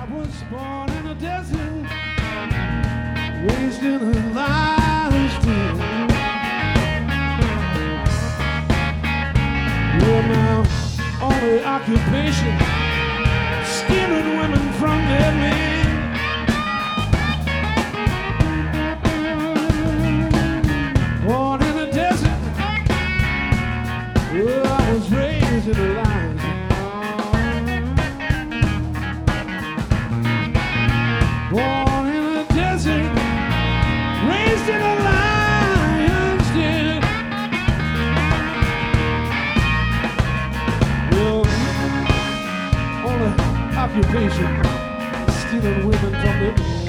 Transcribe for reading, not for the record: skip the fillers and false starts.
was born in a desert, raised in a lion's den. Well, my only occupation, stealing women from their men. Born in a desert, well, I was raised in a lion's den. Born in a desert, raised in a lion's den. Well, only occupation, stealing women from the